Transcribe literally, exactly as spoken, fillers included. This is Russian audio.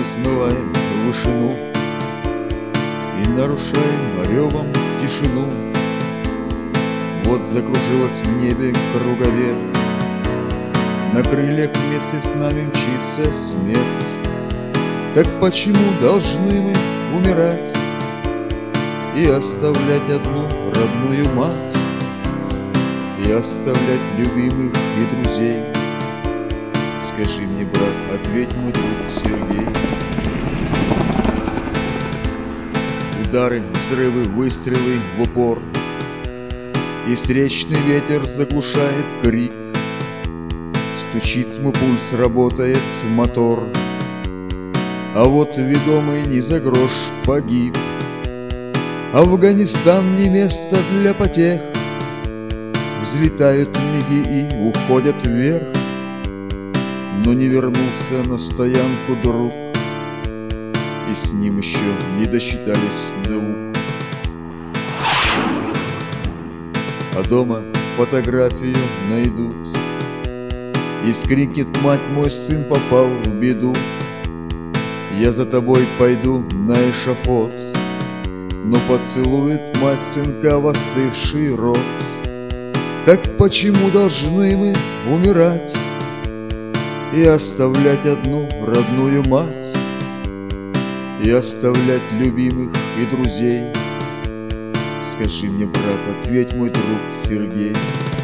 взмываем в вышину и нарушаем ревом тишину. Вот закружилась в небе круговерть, на крыльях вместе с нами мчится смерть. Так почему должны мы умирать и оставлять одну родную мать, и оставлять любимых и друзей? Скажи мне, брат, ответь, мой друг Сергей. Удары, взрывы, выстрелы в упор, и встречный ветер заглушает крик. Стучит мой пульс, работает мотор, а вот ведомый не за грош погиб. Афганистан не место для потех, взлетают миги и уходят вверх. Но не вернулся на стоянку друг, и с ним еще не досчитались двух. А дома фотографию найдут, и скрикнет мать: мой сын попал в беду. Я за тобой пойду на эшафот, но поцелует мать сынка в остывший рот. Так почему должны мы умирать и оставлять одну родную мать, и оставлять любимых и друзей? Скажи мне, брат, ответь, мой друг Сергей.